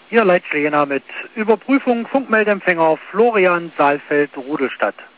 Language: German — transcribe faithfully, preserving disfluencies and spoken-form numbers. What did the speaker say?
Ihr Leitstehner mit Überprüfung Funkmeldempfänger Florian Saalfeld Rudelstadt.